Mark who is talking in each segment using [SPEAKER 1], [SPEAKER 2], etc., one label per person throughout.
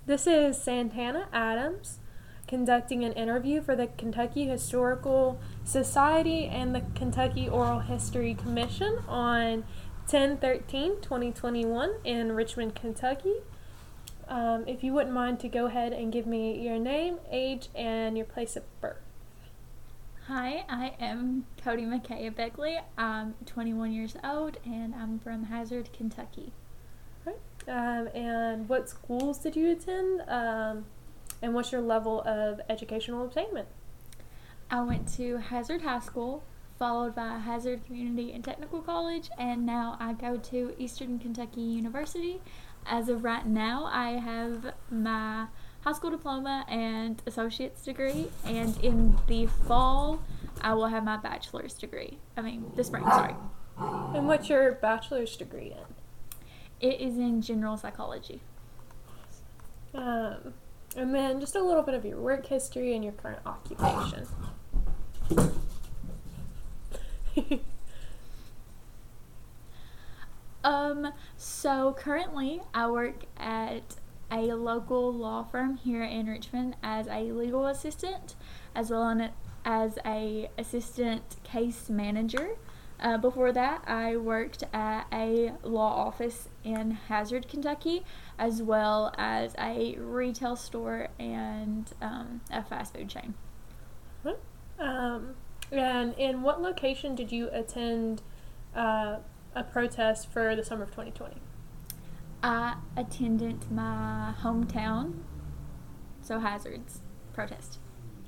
[SPEAKER 1] This is Santana Adams conducting an interview for the Kentucky Historical Society and the Kentucky Oral History Commission on 10/13/2021 in Richmond, Kentucky. If you wouldn't mind to go ahead and give me your name, age, and your place of birth.
[SPEAKER 2] Hi, I am Cody McKay Beckley. I'm 21 years old and I'm from Hazard, Kentucky.
[SPEAKER 1] And what schools did you attend? And what's your level of educational attainment?
[SPEAKER 2] I went to Hazard High School, followed by Hazard Community and Technical College, and now I go to Eastern Kentucky University. As of right now, I have my high school diploma and associate's degree, and in the fall, I will have my bachelor's degree. The spring, sorry.
[SPEAKER 1] And what's your bachelor's degree in?
[SPEAKER 2] It is in general psychology.
[SPEAKER 1] And then just a little bit of your work history and your current occupation.
[SPEAKER 2] So currently I work at a local law firm here in Richmond as a legal assistant, as well as a assistant case manager. Before that, I worked at a law office in Hazard, Kentucky, as well as a retail store and a fast food chain.
[SPEAKER 1] And in what location did you attend a protest for the summer of 2020?
[SPEAKER 2] I attended my hometown, so Hazard's protest.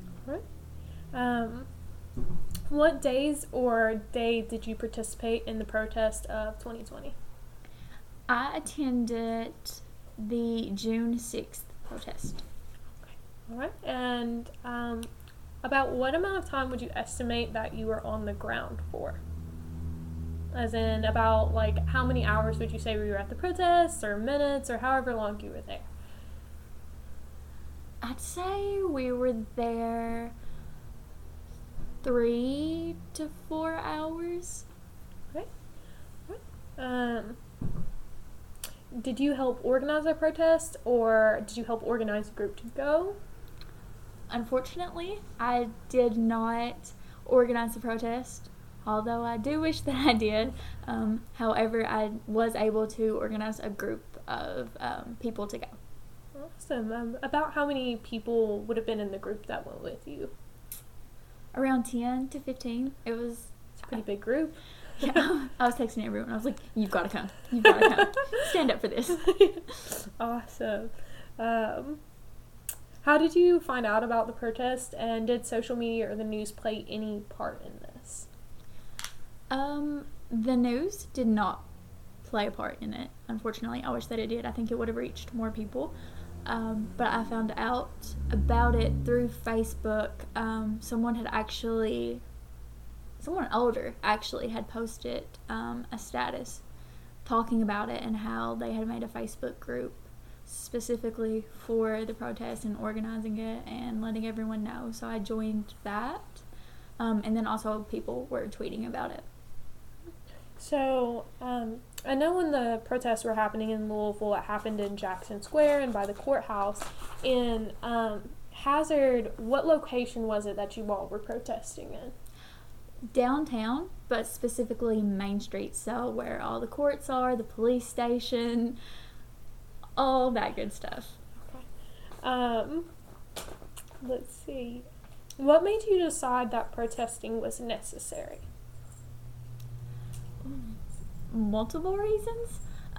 [SPEAKER 1] What days or day did you participate in the protest of 2020?
[SPEAKER 2] I attended the June 6th protest.
[SPEAKER 1] All right. And about what amount of time would you estimate that you were on the ground for? As in, about how many hours would you say we were at the protest, or minutes, or however long you were there?
[SPEAKER 2] I'd say we were there 3 to 4 hours.
[SPEAKER 1] Okay. Did you help organize a protest, or did you help organize a group to go?
[SPEAKER 2] Unfortunately, I did not organize the protest, although I do wish that I did. However, I was able to organize a group of people to go.
[SPEAKER 1] Awesome. About how many people would have been in the group that went with you?
[SPEAKER 2] Around 10 to 15. It's
[SPEAKER 1] a pretty big group.
[SPEAKER 2] Yeah, I was texting everyone. I was like, you've got to come. You've got to come. Stand up for this.
[SPEAKER 1] Awesome. How did you find out about the protest, and did social media or the news play any part in this?
[SPEAKER 2] The news did not play a part in it, unfortunately. I wish that it did. I think it would have reached more people. But I found out about it through Facebook. Someone older actually had posted a status talking about it and how they had made a Facebook group specifically for the protest and organizing it and letting everyone know. So I joined that. And then also people were tweeting about it.
[SPEAKER 1] So, I know when the protests were happening in Louisville, it happened in Jackson Square and by the courthouse. In Hazard, what location was it that you all were protesting in?
[SPEAKER 2] Downtown, but specifically Main Street, so where all the courts are, the police station, all that good stuff.
[SPEAKER 1] Okay. Let's see. What made you decide that protesting was necessary?
[SPEAKER 2] Multiple reasons.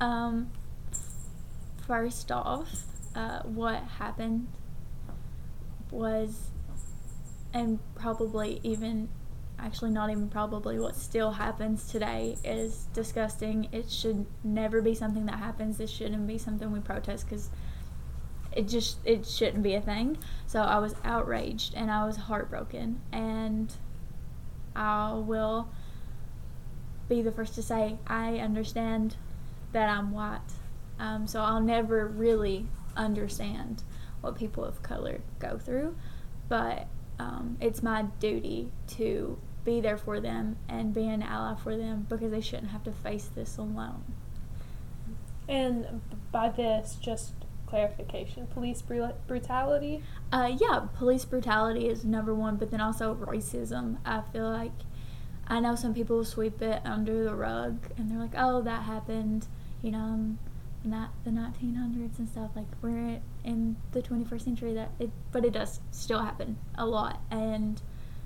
[SPEAKER 2] First off, what happened was, and probably even, actually not even probably, what still happens today is disgusting. It should never be something that happens. This shouldn't be something we protest because it shouldn't be a thing. So I was outraged and I was heartbroken, and I will be the first to say I understand that I'm white, so I'll never really understand what people of color go through, but it's my duty to be there for them and be an ally for them because they shouldn't have to face this alone.
[SPEAKER 1] And by this, just clarification. Police brutality?
[SPEAKER 2] Yeah, police brutality is number one, but then also racism. I feel like I know some people sweep it under the rug and they're like, oh, that happened, in the 1900s and stuff. Like, we're in the 21st century, but it does still happen a lot. And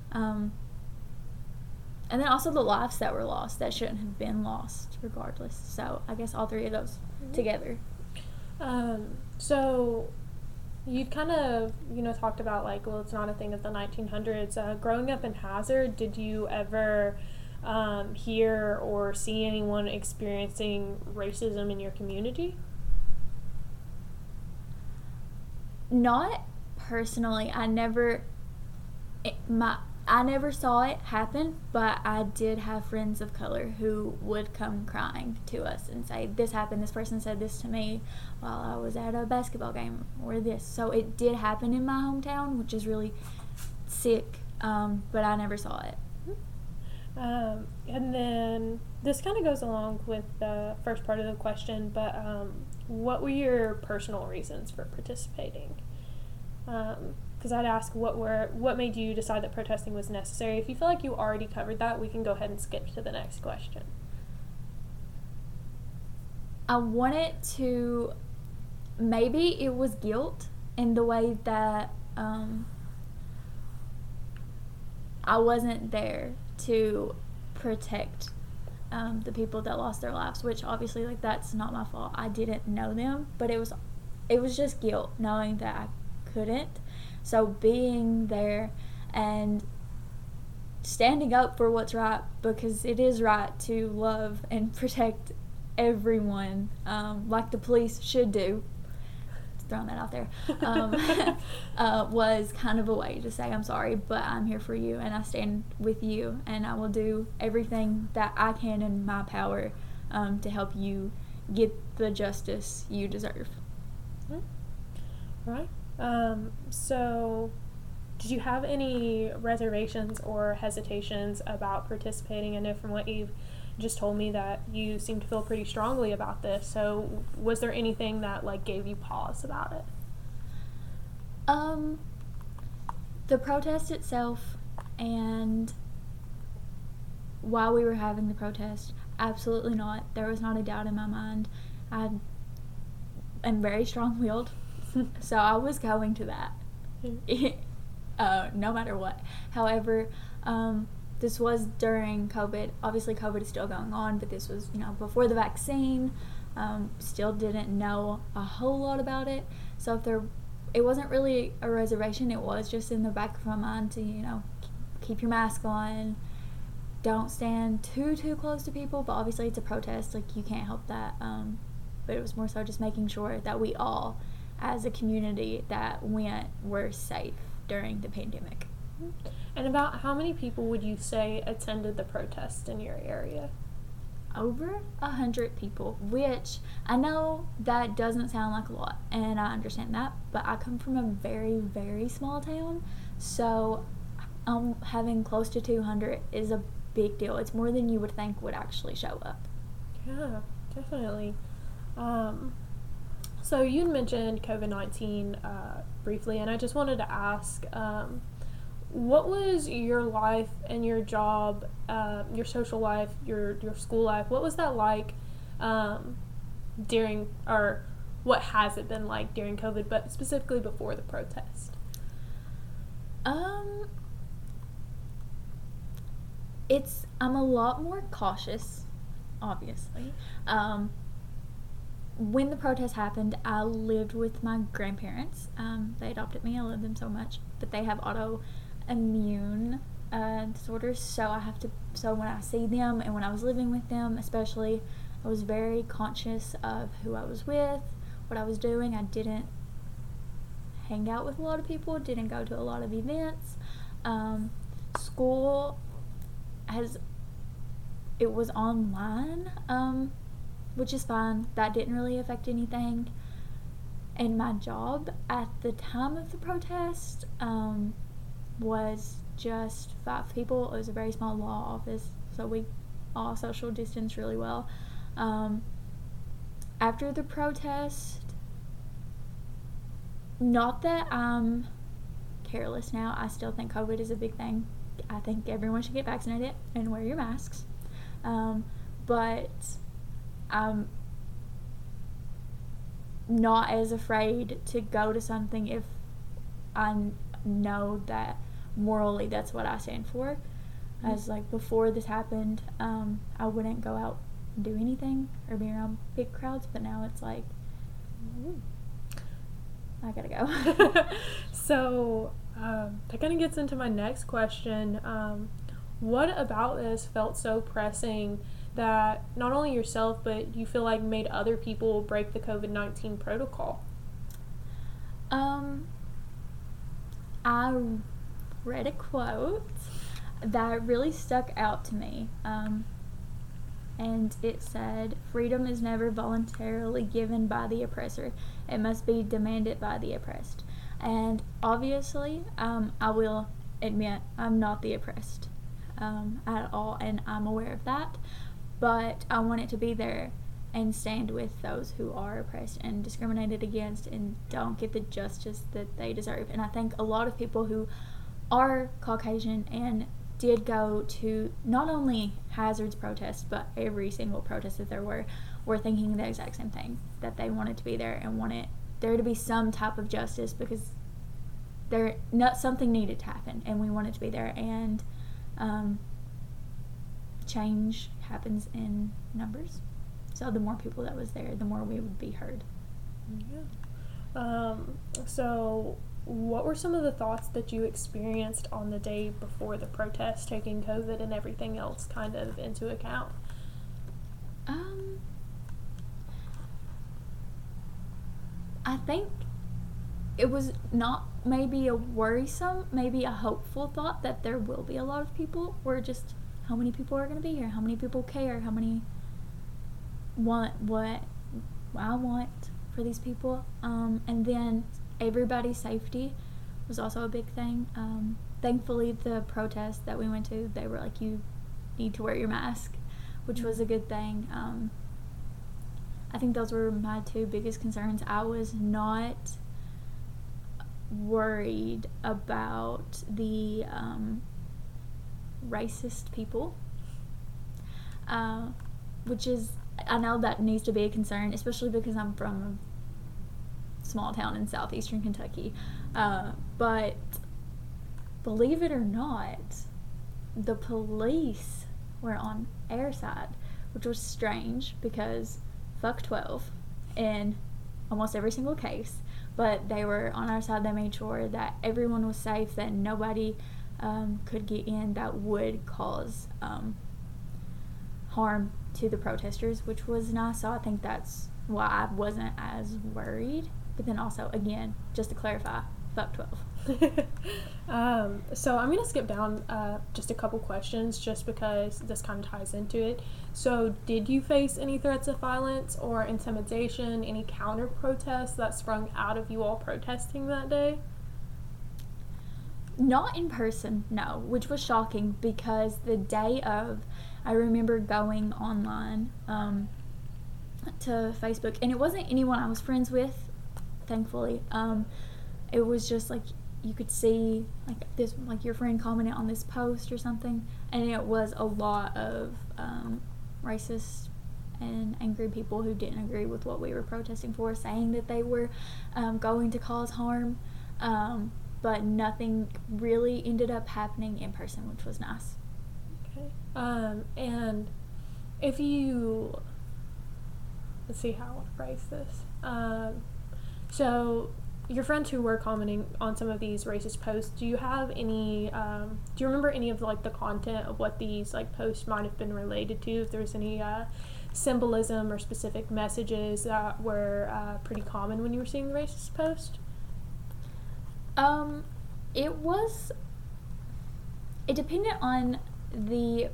[SPEAKER 2] then also the lives that were lost that shouldn't have been lost regardless. So I guess all three of those together.
[SPEAKER 1] So you kind of, talked about like, well, it's not a thing of the 1900s. Growing up in Hazard, did you ever hear or see anyone experiencing racism in your community?
[SPEAKER 2] Not personally. I never saw it happen, but I did have friends of color who would come crying to us and say, this happened, this person said this to me while I was at a basketball game, or this. So it did happen in my hometown, which is really sick, but I never saw it.
[SPEAKER 1] And then this kind of goes along with the first part of the question, but what were your personal reasons for participating? Because I'd ask what made you decide that protesting was necessary. If you feel like you already covered that, we can go ahead and skip to the next question.
[SPEAKER 2] I wanted to, maybe it was guilt in the way that I wasn't there to protect the people that lost their lives, which obviously, like, that's not my fault. I didn't know them, but it was just guilt knowing that I couldn't. So being there and standing up for what's right, because it is right to love and protect everyone, like the police should do. Just throwing that out there. Was kind of a way to say, I'm sorry, but I'm here for you and I stand with you and I will do everything that I can in my power to help you get the justice you deserve.
[SPEAKER 1] Right. So did you have any reservations or hesitations about participating? I know from what you've just told me that you seem to feel pretty strongly about this. So was there anything that like gave you pause about it?
[SPEAKER 2] The protest itself, and while we were having the protest, absolutely not. There was not a doubt in my mind. I am very strong-willed. So I was going to that, no matter what. However, this was during COVID. Obviously, COVID is still going on, but this was, before the vaccine. Still didn't know a whole lot about it. So it wasn't really a reservation. It was just in the back of my mind to, keep your mask on. Don't stand too close to people. But obviously, it's a protest. Like, you can't help that. But it was more so just making sure that we all, as a community that were safe during the pandemic.
[SPEAKER 1] And about how many people would you say attended the protest in your area?
[SPEAKER 2] Over 100 people, which I know that doesn't sound like a lot, and I understand that, but I come from a very, very small town, so having close to 200 is a big deal. It's more than you would think would actually show up.
[SPEAKER 1] Yeah, definitely. So you'd mentioned COVID-19 briefly, and I just wanted to ask, what was your life and your job, your social life, your school life, what was that like during, or what has it been like during COVID, but specifically before the protest?
[SPEAKER 2] I'm a lot more cautious, obviously. When the protest happened, I lived with my grandparents. They adopted me. I love them so much, but they have autoimmune disorders, so when I see them and when I was living with them especially, I was very conscious of who I was with, what I was doing. I didn't hang out with a lot of people, didn't go to a lot of events. School it was online, which is fine. That didn't really affect anything. And my job at the time of the protest was just 5 people. It was a very small law office, so we all social distanced really well. After the protest, Not that I'm careless now. I still think COVID is a big thing. I think everyone should get vaccinated and wear your masks. But I'm not as afraid to go to something if I know that morally that's what I stand for. As like before this happened, I wouldn't go out and do anything or be around big crowds, but now it's like I gotta go.
[SPEAKER 1] So that kind of gets into my next question. What about this felt so pressing that not only yourself but you feel like made other people break the COVID-19 protocol?
[SPEAKER 2] I read a quote that really stuck out to me, and it said, "Freedom is never voluntarily given by the oppressor. It must be demanded by the oppressed." And obviously, I will admit I'm not the oppressed at all, and I'm aware of that. But I want it to be there and stand with those who are oppressed and discriminated against and don't get the justice that they deserve. And I think a lot of people who are Caucasian and did go to not only Hazard's protests, but every single protest that there were thinking the exact same thing, that they wanted to be there and wanted there to be some type of justice because something needed to happen and we wanted to be there. And change happens in numbers. So the more people that was there, the more we would be heard.
[SPEAKER 1] Yeah. So what were some of the thoughts that you experienced on the day before the protest, taking COVID and everything else kind of into account?
[SPEAKER 2] I think it was not maybe a worrisome, maybe a hopeful thought that there will be a lot of people. We're just, how many people are going to be here? How many people care? How many want what I want for these people? And then everybody's safety was also a big thing. Thankfully, the protest that we went to, they were like, you need to wear your mask, which was a good thing. I think those were my two biggest concerns. I was not worried about the racist people, which is, I know that needs to be a concern, especially because I'm from a small town in southeastern Kentucky. But believe it or not, the police were on our side, which was strange because fuck 12 in almost every single case. But they were on our side. They made sure that everyone was safe, that nobody could get in that would cause harm to the protesters, which was nice. So I think that's why I wasn't as worried. But then also, again, just to clarify, fuck 12.
[SPEAKER 1] So I'm going to skip down just a couple questions just because this kind of ties into it. So did you face any threats of violence or intimidation, any counter protests that sprung out of you all protesting that day?
[SPEAKER 2] Not in person, no, which was shocking because the day of, I remember going online to Facebook, and it wasn't anyone I was friends with, thankfully. It was just like you could see like your friend commented on this post or something, and it was a lot of racist and angry people who didn't agree with what we were protesting for, saying that they were going to cause harm, but nothing really ended up happening in person, which was nice.
[SPEAKER 1] Okay. And if you, let's see how I want to phrase this. So your friends who were commenting on some of these racist posts, do you have any, do you remember any of like the content of what these like posts might have been related to? If there's any symbolism or specific messages that were pretty common when you were seeing the racist post?
[SPEAKER 2] It depended on the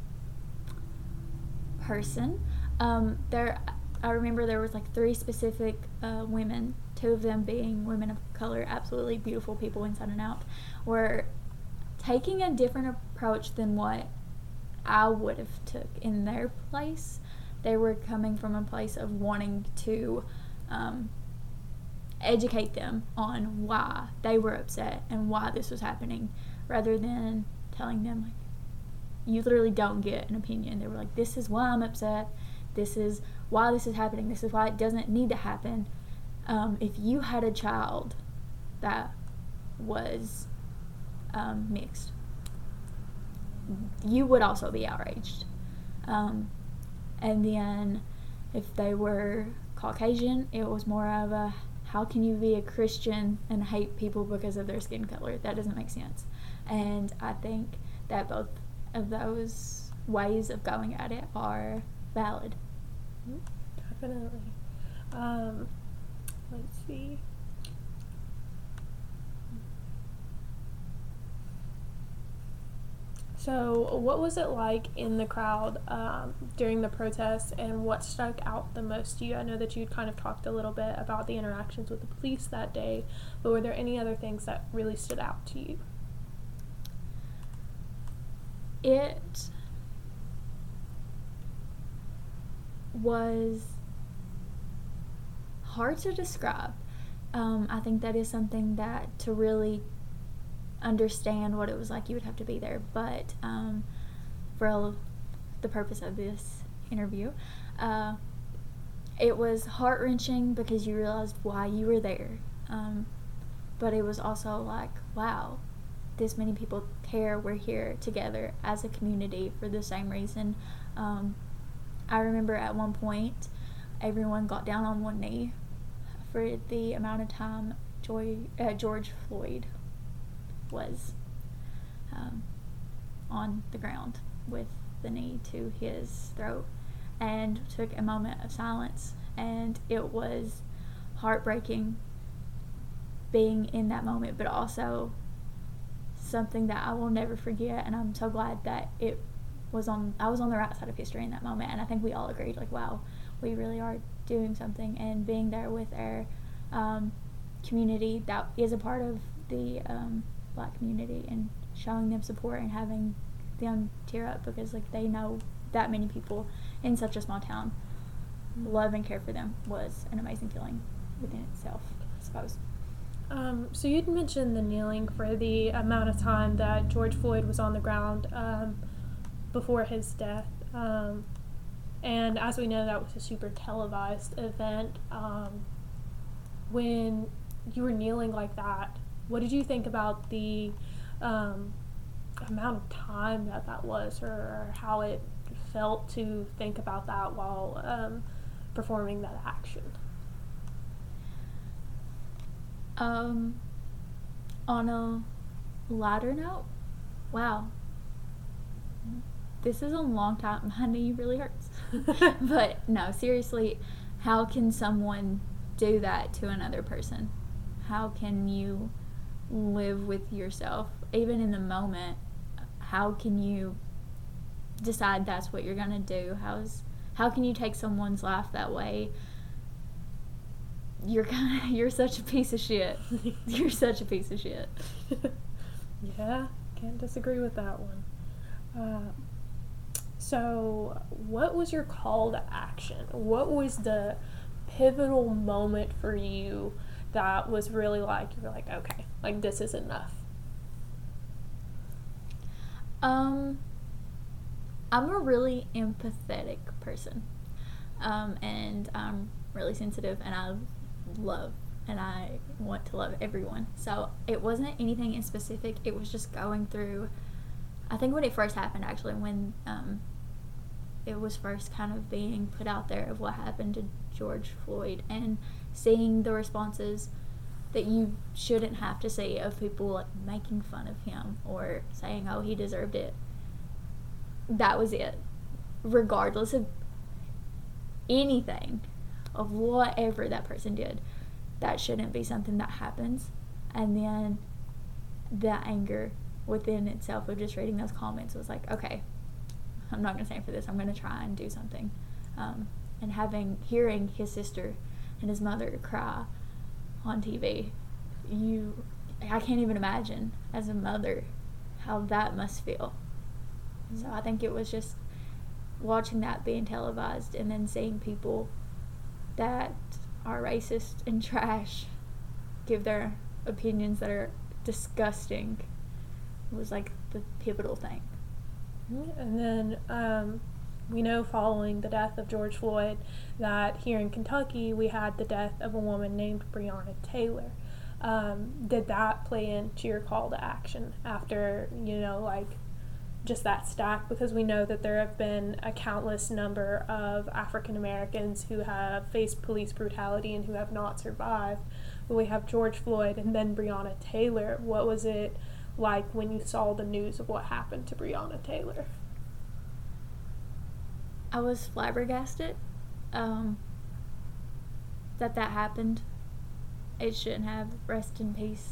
[SPEAKER 2] person. I remember there was like 3 specific women, 2 of them being women of color, absolutely beautiful people inside and out, were taking a different approach than what I would have took in their place. They were coming from a place of wanting to educate them on why they were upset and why this was happening, rather than telling them, like, you literally don't get an opinion. They were like, this is why I'm upset, this is why this is happening, this is why it doesn't need to happen. If you had a child that was mixed, you would also be outraged. And then if they were Caucasian, it was more of a, how can you be a Christian and hate people because of their skin color? That doesn't make sense. And I think that both of those ways of going at it are valid.
[SPEAKER 1] Definitely. Let's see. So, what was it like in the crowd during the protests, and what stuck out the most to you? I know that you kind of talked a little bit about the interactions with the police that day, but were there any other things that really stood out to you?
[SPEAKER 2] It was hard to describe. I think that is something that, to really understand what it was like, you would have to be there. But for the purpose of this interview, it was heart-wrenching because you realized why you were there. But it was also like, wow, this many people care. We're here together as a community for the same reason. I remember at one point, everyone got down on one knee for the amount of time George Floyd was on the ground with the knee to his throat, and took a moment of silence. And it was heartbreaking being in that moment, but also something that I will never forget. And I'm so glad that I was on the right side of history in that moment. And I think we all agreed, like, wow, we really are doing something. And being there with our community that is a part of the Black community, and showing them support and having them tear up because, like, they know that many people in such a small town love and care for them, was an amazing feeling within itself, I suppose.
[SPEAKER 1] So you'd mentioned the kneeling for the amount of time that George Floyd was on the ground before his death. And as we know, that was a super televised event. When you were kneeling like that, what did you think about the amount of time that was, or how it felt to think about that while performing that action?
[SPEAKER 2] On a lighter note, wow, this is a long time. My knee really hurts. But no, seriously, how can someone do that to another person? How can you live with yourself, even in the moment? How can you decide that's what you're gonna do? How can you take someone's life that way? You're such a piece of shit. You're such a piece of shit.
[SPEAKER 1] Yeah, can't disagree with that one. So what was your call to action? What was the pivotal moment for you that was really like, you were like, okay, like, this is enough?
[SPEAKER 2] I'm a really empathetic person, and I'm really sensitive, and I love, and I want to love everyone. So it wasn't anything in specific. It was just going through, I think when it first happened, actually, when it was first kind of being put out there of what happened to George Floyd, and seeing the responses that you shouldn't have to see of people, like, making fun of him or saying, oh, he deserved it. That was it. Regardless of anything, of whatever that person did, that shouldn't be something that happens. And then the anger within itself of just reading those comments was like, okay, I'm not going to stand for this. I'm going to try and do something. And hearing his sister and his mother cry on TV, I can't even imagine as a mother how that must feel. So I think it was just watching that being televised, and then seeing people that are racist and trash give their opinions that are disgusting was like the pivotal thing.
[SPEAKER 1] And then we know following the death of George Floyd that here in Kentucky we had the death of a woman named Breonna Taylor. Did that play into your call to action after, like just that stack? Because we know that there have been a countless number of African Americans who have faced police brutality and who have not survived. But we have George Floyd and then Breonna Taylor. What was it like when you saw the news of what happened to Breonna Taylor?
[SPEAKER 2] I was flabbergasted that happened. It shouldn't have. Rest in peace.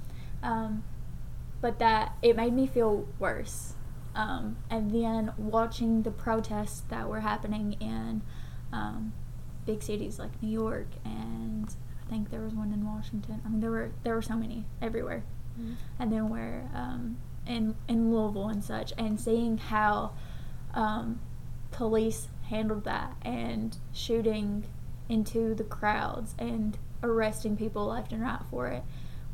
[SPEAKER 2] But that it made me feel worse. And then watching the protests that were happening in big cities like New York, and I think there was one in Washington. I mean, there were so many everywhere. Mm-hmm. And then we're in Louisville and such, and seeing how police handled that and shooting into the crowds and arresting people left and right for it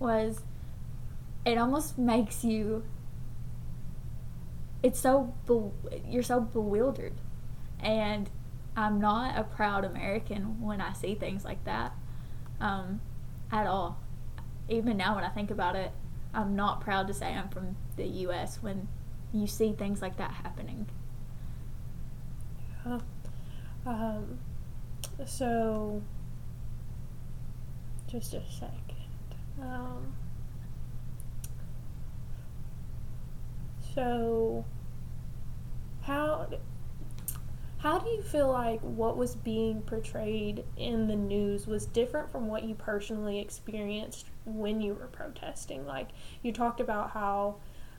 [SPEAKER 2] it almost makes you, you're so bewildered. And I'm not a proud American when I see things like that at all. Even now when I think about it, I'm not proud to say I'm from the U.S. when you see things like that happening.
[SPEAKER 1] So, just a second. So, how do you feel like what was being portrayed in the news was different from what you personally experienced when you were protesting? Like, you talked about how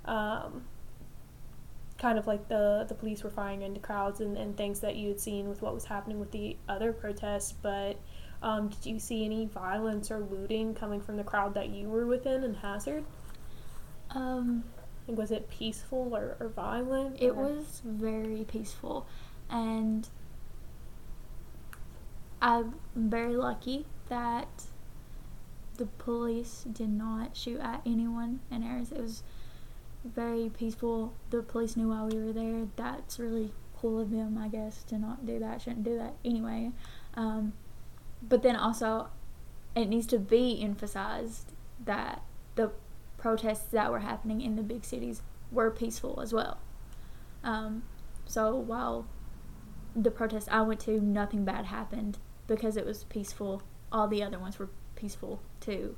[SPEAKER 1] kind of like the police were firing into crowds and things that you had seen with what was happening with the other protests, but did you see any violence or looting coming from the crowd that you were within in Hazard? Was it peaceful or violent?
[SPEAKER 2] It was very peaceful, and I'm very lucky that the police did not shoot at anyone in Harris. It was very peaceful. The police knew why we were there. That's really cool of them, I guess, to not do that. Shouldn't do that anyway. But then also, it needs to be emphasized that the protests that were happening in the big cities were peaceful as well. So while the protests I went to, nothing bad happened because it was peaceful. All the other ones were peaceful too.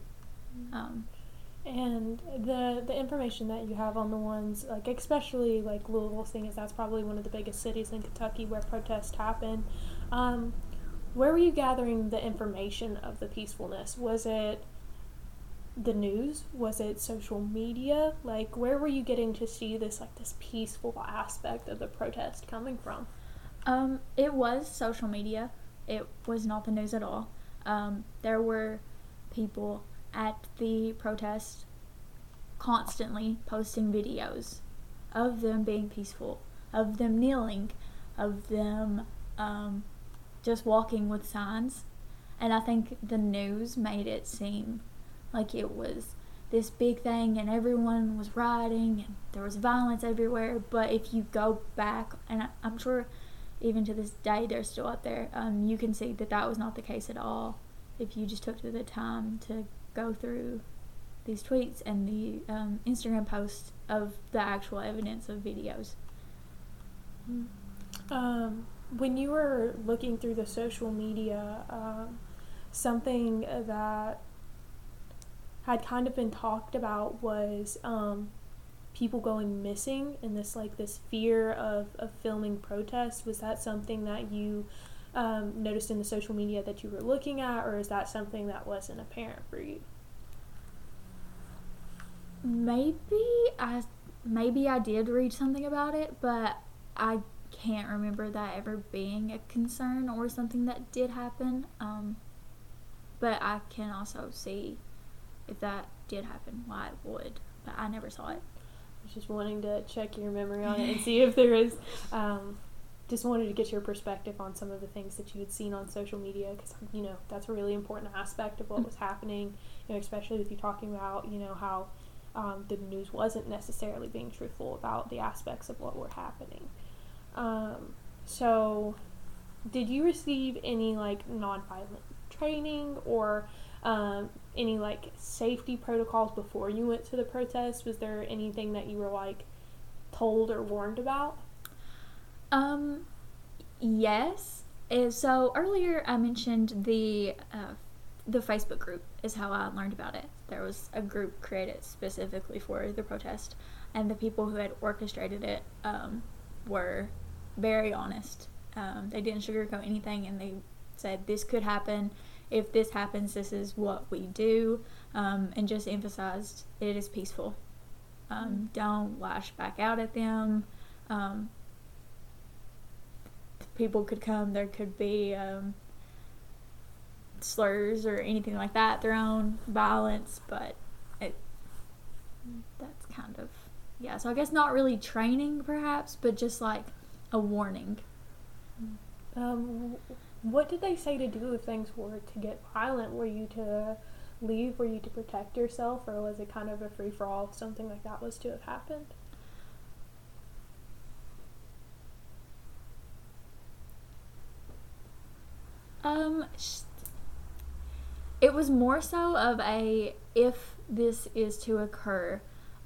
[SPEAKER 1] And the information that you have on the ones, like especially like Louisville, seeing as that's probably one of the biggest cities in Kentucky where protests happen, where were you gathering the information of the peacefulness? Was it the news? Was it social media? Like, where were you getting to see this peaceful aspect of the protest coming from?
[SPEAKER 2] It was social media. It was not the news at all. There were people at the protest constantly posting videos of them being peaceful, of them kneeling, of them just walking with signs. And I think the news made it seem like it was this big thing and everyone was rioting and there was violence everywhere. But if you go back, and I'm sure even to this day they're still out there, you can see that was not the case at all if you just took the time to go through these tweets and the Instagram posts of the actual evidence of videos.
[SPEAKER 1] When you were looking through the social media, something that had kind of been talked about was people going missing and this fear of filming protests. Was that something that you noticed in the social media that you were looking at, or is that something that wasn't apparent for you?
[SPEAKER 2] Maybe I did read something about it, but I can't remember that ever being a concern or something that did happen. But I can also see if that did happen, why it would, but I never saw it.
[SPEAKER 1] I was just wanting to check your memory on it and see if there is just wanted to get your perspective on some of the things that you had seen on social media, because that's a really important aspect of what was happening, especially with you talking about how the news wasn't necessarily being truthful about the aspects of what were happening. So did you receive any like nonviolent training or any like safety protocols before you went to the protest? Was there anything that you were like told or warned about?
[SPEAKER 2] Yes. So earlier I mentioned the Facebook group is how I learned about it. There was a group created specifically for the protest, and the people who had orchestrated it were very honest. They didn't sugarcoat anything, and they said this could happen. If this happens, this is what we do, and just emphasized it is peaceful. Don't lash back out at them. People could come, there could be slurs or anything like that thrown, violence, but that's kind of, yeah, so I guess not really training perhaps, but just like a warning.
[SPEAKER 1] What did they say to do if things were to get violent? Were you to leave? Were you to protect yourself? Or was it kind of a free-for-all if something like that was to have happened?
[SPEAKER 2] It was more so of a, if this is to occur,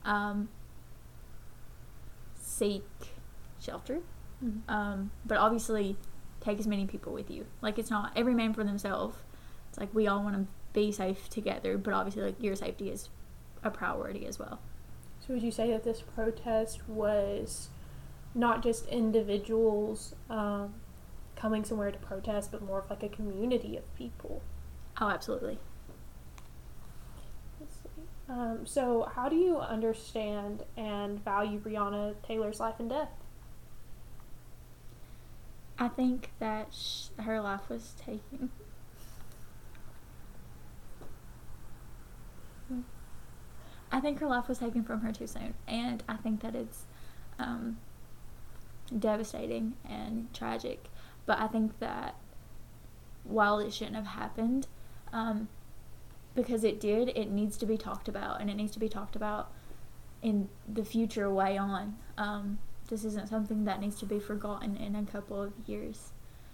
[SPEAKER 2] seek shelter. But obviously take as many people with you. Like, it's not every man for themselves. It's like we all want to be safe together, but obviously like your safety is a priority as well.
[SPEAKER 1] So would you say that this protest was not just individuals coming somewhere to protest, but more of like a community of people?
[SPEAKER 2] Oh, absolutely.
[SPEAKER 1] Let's see. So how do you understand and value Breonna Taylor's life and death?
[SPEAKER 2] I think that her life was taken. I think her life was taken from her too soon, and I think that it's devastating and tragic. But I think that while it shouldn't have happened, because it did, it needs to be talked about, and it needs to be talked about in the future way on. This isn't something that needs to be forgotten in a couple of years.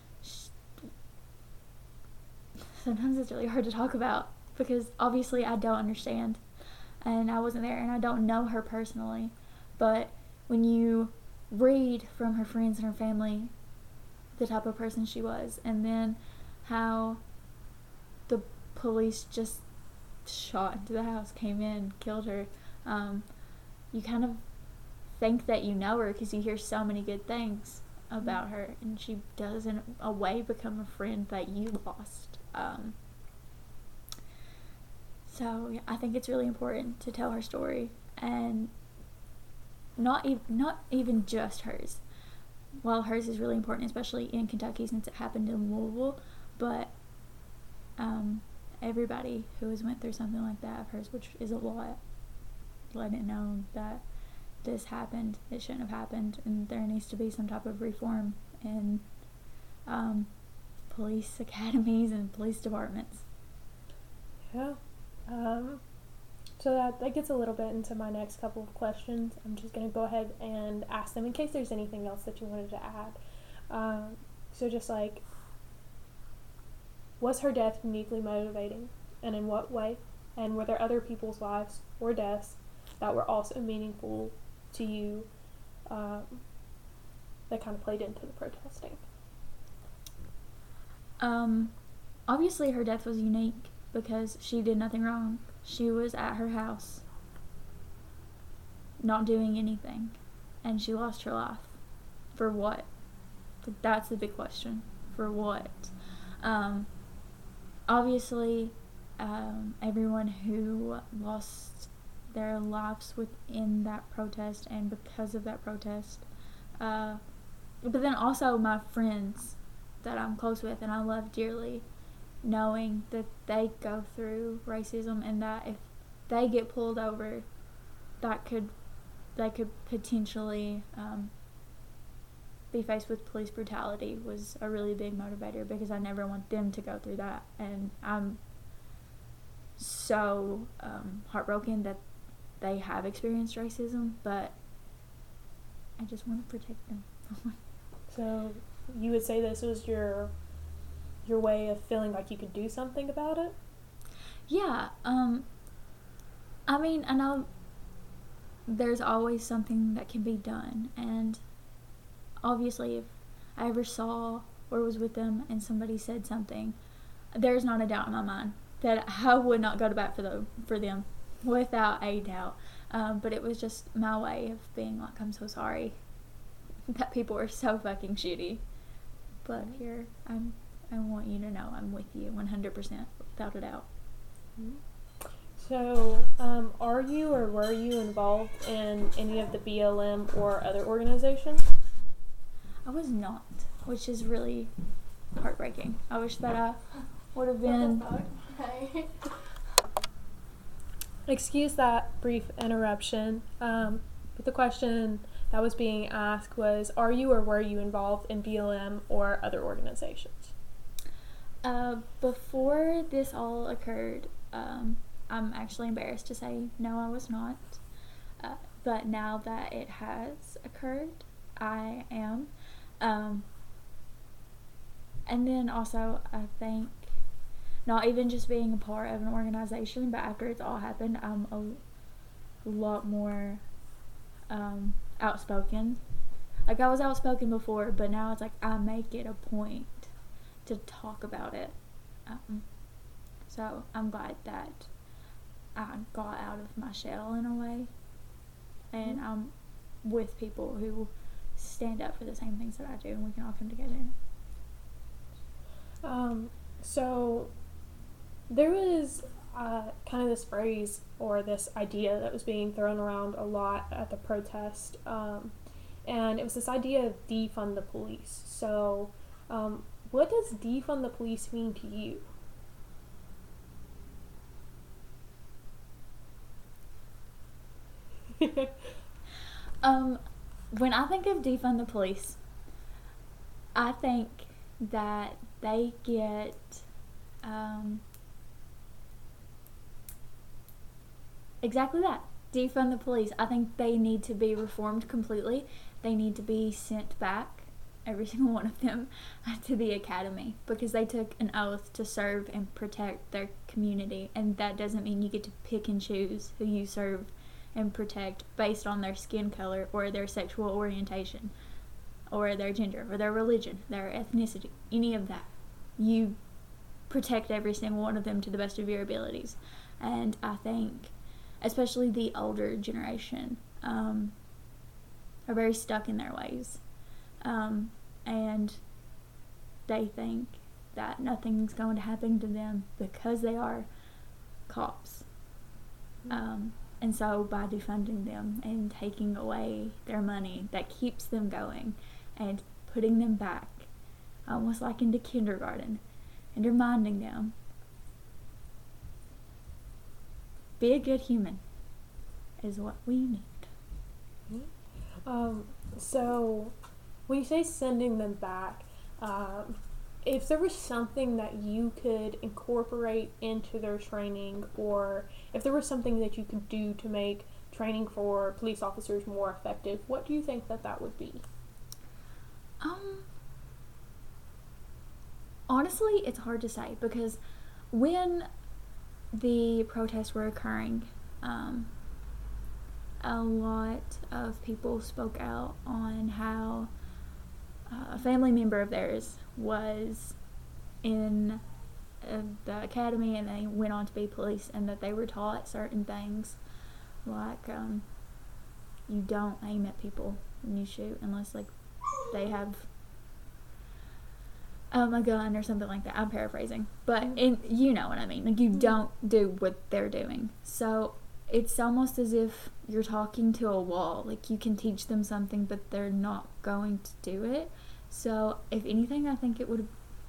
[SPEAKER 2] Sometimes it's really hard to talk about because obviously I don't understand, and I wasn't there, and I don't know her personally. But when you read from her friends and her family the type of person she was, and then how the police just shot into the house, came in, killed her, you kind of think that you know her because you hear so many good things about her, and she does in a way become a friend that you lost. So yeah, I think it's really important to tell her story, and not even just hers. While hers is really important, especially in Kentucky since it happened in Louisville, but everybody who has went through something like that of hers, which is a lot, let it know that this happened, it shouldn't have happened, and there needs to be some type of reform in police academies and police departments.
[SPEAKER 1] Yeah. So that gets a little bit into my next couple of questions. I'm just going to go ahead and ask them in case there's anything else that you wanted to add. So just like, was her death uniquely motivating, and in what way? And were there other people's lives or deaths that were also meaningful to you that kind of played into the protesting?
[SPEAKER 2] Obviously her death was unique because she did nothing wrong. She was at her house not doing anything, and she lost her life. For what? That's the big question. For what? Obviously everyone who lost their lives within that protest and because of that protest, but then also my friends that I'm close with and I love dearly, knowing that they go through racism, and that if they get pulled over, that could potentially be faced with police brutality was a really big motivator, because I never want them to go through that, and I'm so heartbroken that they have experienced racism, but I just want to protect them.
[SPEAKER 1] So you would say this was your way of feeling like you could do something about it?
[SPEAKER 2] Yeah, I mean, I know there's always something that can be done, and obviously if I ever saw or was with them and somebody said something, there's not a doubt in my mind that I would not go to bat for them without a doubt. But it was just my way of being like, I'm so sorry that people are so fucking shitty. But here, I want you to know I'm with you 100% without a doubt.
[SPEAKER 1] So, are you or were you involved in any of the BLM or other organizations?
[SPEAKER 2] I was not, which is really heartbreaking. I wish that I would have been.
[SPEAKER 1] Excuse that brief interruption, but the question that was being asked was, are you or were you involved in BLM or other organizations?
[SPEAKER 2] Before this all occurred, I'm actually embarrassed to say no, I was not. But now that it has occurred, I am. And then also, I think, not even just being a part of an organization, but after it's all happened, I'm a lot more outspoken. Like, I was outspoken before, but now it's like I make it a point to talk about it. So I'm glad that I got out of my shell in a way, and I'm with people who stand up for the same things that I do, and we can all come together.
[SPEAKER 1] So there was kind of this phrase or this idea that was being thrown around a lot at the protest, and it was this idea of defund the police. So what does defund the police mean to you?
[SPEAKER 2] When I think of defund the police, I think that they get exactly that. Defund the police. I think they need to be reformed completely. They need to be sent back, every single one of them, to the academy, because they took an oath to serve and protect their community, and that doesn't mean you get to pick and choose who you serve and protect based on their skin color or their sexual orientation or their gender or their religion, their ethnicity, any of that. You protect every single one of them to the best of your abilities. And I think especially the older generation are very stuck in their ways, and they think that nothing's going to happen to them because they are cops. And so by defunding them and taking away their money that keeps them going and putting them back almost like into kindergarten and reminding them, be a good human, is what we need.
[SPEAKER 1] So when you say sending them back, if there was something that you could incorporate into their training, or if there was something that you could do to make training for police officers more effective, what do you think that would be?
[SPEAKER 2] Honestly, it's hard to say, because when the protests were occurring, a lot of people spoke out on how a family member of theirs was in the academy and they went on to be police, and that they were taught certain things like you don't aim at people when you shoot unless like they have a gun or something like that. I'm paraphrasing, but you know what I mean. Like, you don't do what they're doing. So it's almost as if you're talking to a wall. Like, you can teach them something, but they're not going to do it. So if anything, I think it would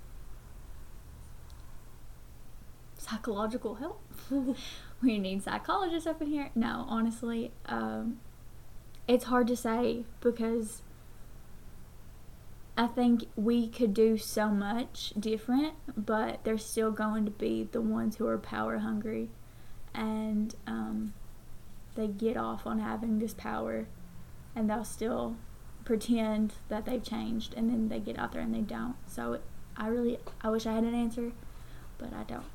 [SPEAKER 2] psychological help. We need psychologists up in here. No, honestly, it's hard to say, because I think we could do so much different, but they're still going to be the ones who are power hungry, and they get off on having this power, and they'll still pretend that they've changed, and then they get out there and they don't. So I wish I had an answer, but I don't.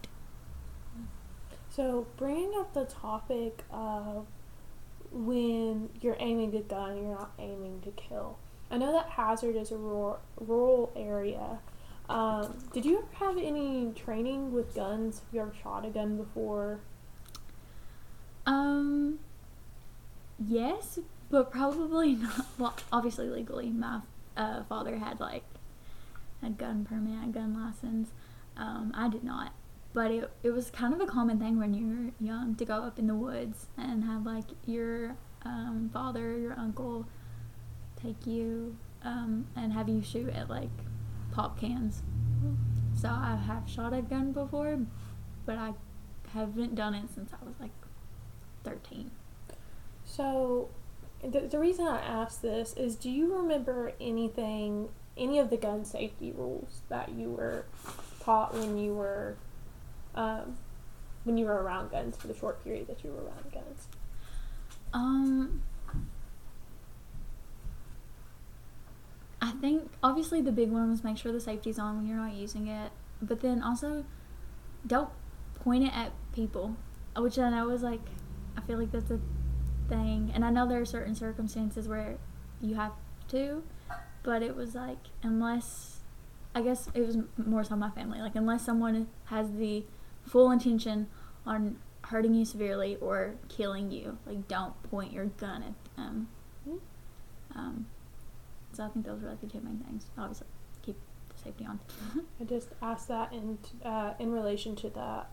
[SPEAKER 1] So bringing up the topic of when you're aiming a gun, you're not aiming to kill. I know that Hazard is a rural area. Did you ever have any training with guns? Have you ever shot a gun before?
[SPEAKER 2] Yes, but probably not. Well, obviously legally. My father had like a gun permit, a gun license. I did not. But it was kind of a common thing when you were young to go up in the woods and have like your father, your uncle take you and have you shoot at like pop cans. So I have shot a gun before, but I haven't done it since I was like 13.
[SPEAKER 1] So the reason I asked this is, do you remember any of the gun safety rules that you were taught when you were around guns for the short period that you were around guns?
[SPEAKER 2] I think obviously the big one was make sure the safety's on when you're not using it, but then also don't point it at people, which I know is like, I feel like that's a thing, and I know there are certain circumstances where you have to, but it was like, unless, I guess it was more so my family, like unless someone has the full intention on hurting you severely or killing you, like don't point your gun at them. So I think those were like the two main things. Obviously, keep the safety on.
[SPEAKER 1] I just asked that in relation to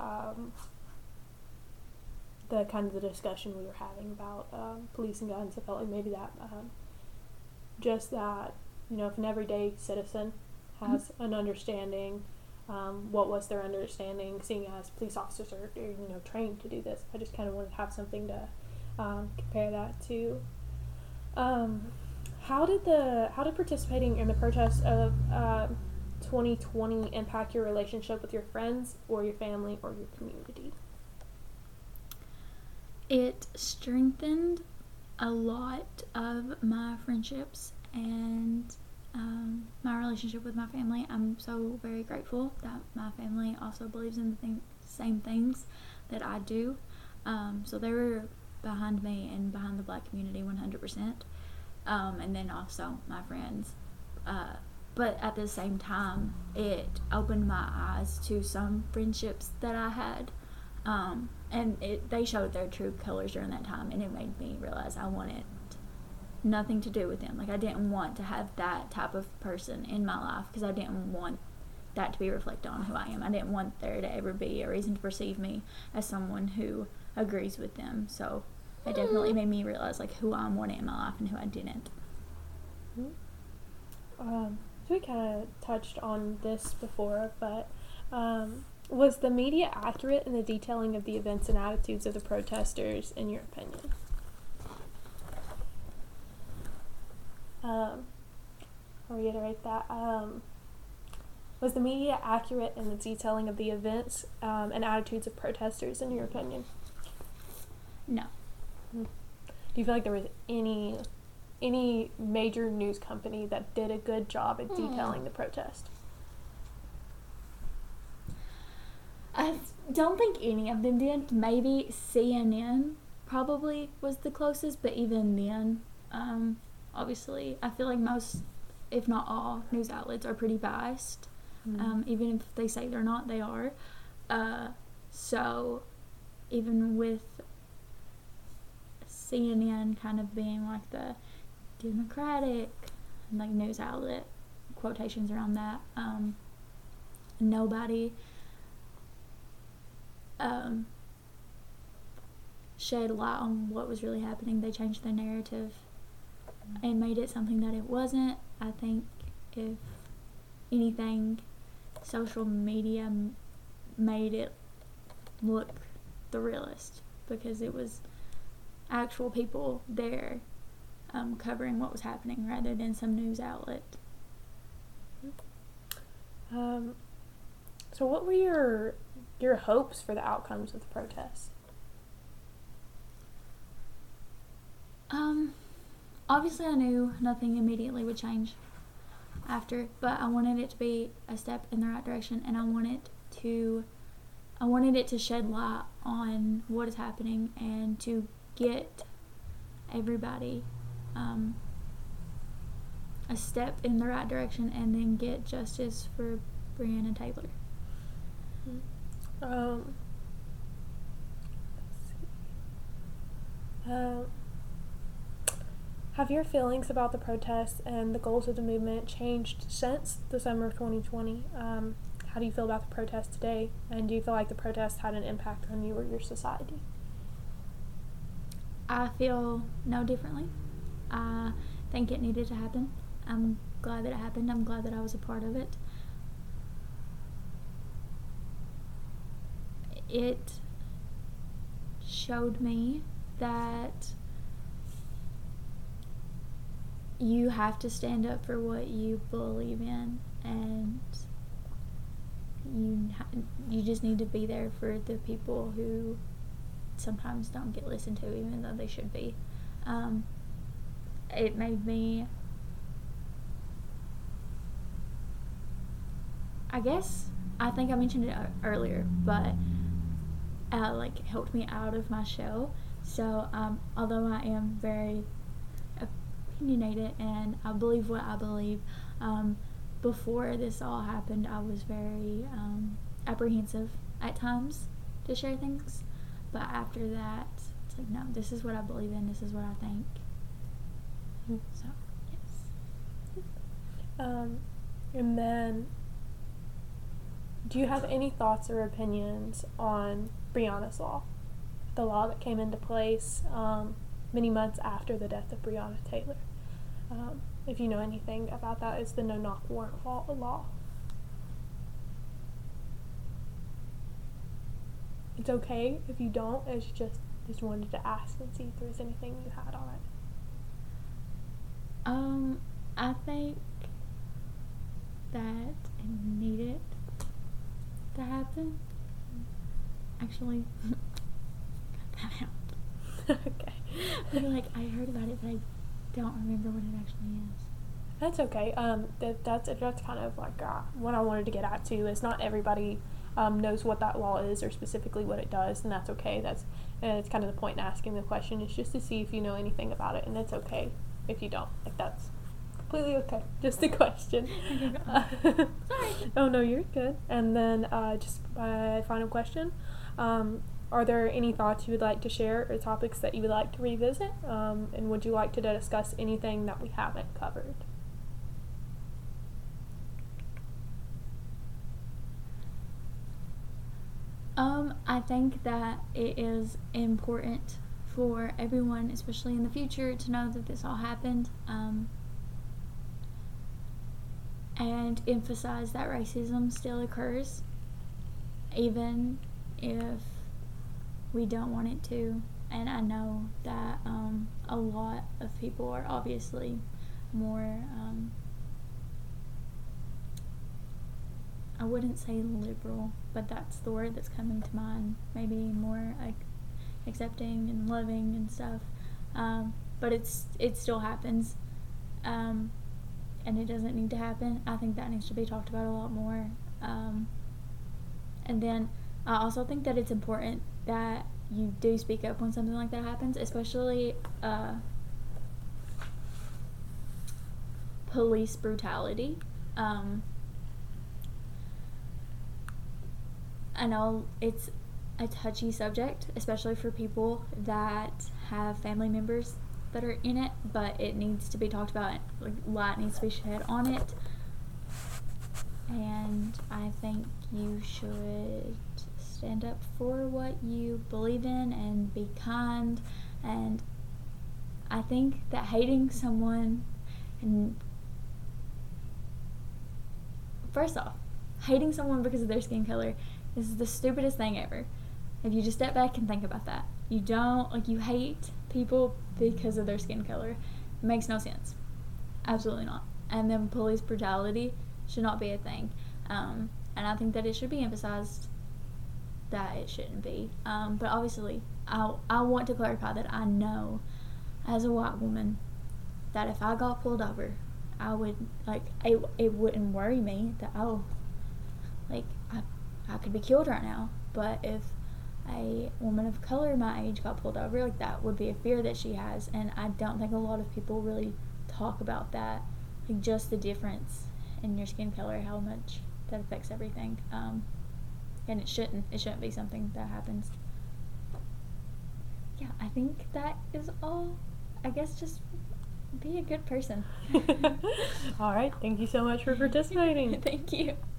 [SPEAKER 1] the kind of the discussion we were having about police and guns. I felt like maybe that just that, you know, if an everyday citizen has an understanding, what was their understanding, seeing as police officers are, you know, trained to do this. I just kind of wanted to have something to compare that to. How did participating in the protests of 2020 impact your relationship with your friends or your family or your community?
[SPEAKER 2] It strengthened a lot of my friendships and my relationship with my family. I'm so very grateful that my family also believes in the same things that I do. So they were behind me and behind the Black community 100%. And then also my friends. But at the same time, it opened my eyes to some friendships that I had. And they showed their true colors during that time, and it made me realize I wanted nothing to do with them. Like, I didn't want to have that type of person in my life because I didn't want that to be reflected on who I am. I didn't want there to ever be a reason to perceive me as someone who agrees with them. So it definitely made me realize like who I wanted in my life and who I didn't.
[SPEAKER 1] So we kind of touched on this before, but was the media accurate in the detailing of the events and attitudes of the protesters, in your opinion? I'll reiterate that. Was the media accurate in the detailing of the events and attitudes of protesters, in your opinion?
[SPEAKER 2] No.
[SPEAKER 1] Do you feel like there was any major news company that did a good job at detailing the protest?
[SPEAKER 2] I don't think any of them did. Maybe CNN probably was the closest, but even then, obviously, I feel like most, if not all, news outlets are pretty biased. Even if they say they're not, they are. So even with CNN kind of being like the Democratic like news outlet, quotations around that, nobody shed light on what was really happening. They changed the narrative and made it something that it wasn't. I think if anything, social media made it look the realest because it was actual people there covering what was happening rather than some news outlet.
[SPEAKER 1] Um, so what were your hopes for the outcomes of the protest?
[SPEAKER 2] Obviously I knew nothing immediately would change after, but I wanted it to be a step in the right direction, and I wanted it to shed light on what is happening and to get everybody a step in the right direction, and then get justice for Breonna Taylor.
[SPEAKER 1] Let's see. Have your feelings about the protests and the goals of the movement changed since the summer of 2020? How do you feel about the protests today? And do you feel like the protests had an impact on you or your society?
[SPEAKER 2] I feel no differently. I think it needed to happen. I'm glad that it happened. I'm glad that I was a part of it. It showed me that you have to stand up for what you believe in, and you just need to be there for the people who sometimes don't get listened to, even though they should be. It made me, I think I mentioned it earlier, but helped me out of my shell. So although I am very opinionated and I believe what I believe, before this all happened I was very apprehensive at times to share things, but after that it's like, no, this is what I believe in, this is what I think. So yes.
[SPEAKER 1] And then, do you have any thoughts or opinions on Breonna's law, the law that came into place many months after the death of Breonna Taylor? If you know anything about that, it's the no-knock warrant law. It's okay if you don't. It's just wanted to ask and see if there was anything you had on it.
[SPEAKER 2] I think that it needed to happen. Actually, cut that out.
[SPEAKER 1] Okay.
[SPEAKER 2] I heard about it, but I don't remember what it actually is.
[SPEAKER 1] That's okay. That's kind of like what I wanted to get at too. Is not everybody knows what that law is or specifically what it does, and that's okay. It's kind of the point in asking the question, is just to see if you know anything about it, and it's okay if you don't. That's completely okay. Just a question.
[SPEAKER 2] Sorry.
[SPEAKER 1] Oh no, you're good. And then just my final question. Are there any thoughts you would like to share or topics that you would like to revisit? And would you like to discuss anything that we haven't covered?
[SPEAKER 2] I think that it is important for everyone, especially in the future, to know that this all happened, and emphasize that racism still occurs, even if we don't want it to. And I know that a lot of people are obviously more, I wouldn't say liberal, but that's the word that's coming to mind, maybe more accepting and loving and stuff, but it still happens, and it doesn't need to happen. I think that needs to be talked about a lot more, and then I also think that it's important that you do speak up when something like that happens, especially police brutality. I know it's a touchy subject, especially for people that have family members that are in it, but it needs to be talked about. Light needs to be shed on it, and I think you should stand up for what you believe in and be kind. And I think that hating someone, and first off, hating someone because of their skin color is the stupidest thing ever. If you just step back and think about that, you hate people because of their skin color. It makes no sense. Absolutely not. And then police brutality should not be a thing. And I think that it should be emphasized that it shouldn't be. But obviously, I want to clarify that I know, as a white woman, that if I got pulled over, I would, it wouldn't worry me that, I could be killed right now. But if a woman of color my age got pulled over, that would be a fear that she has. And I don't think a lot of people really talk about that, just the difference in your skin color, how much that affects everything. And it shouldn't be something that happens. Yeah, I think that is all. I guess just be a good person.
[SPEAKER 1] All right, thank you so much for participating.
[SPEAKER 2] Thank you.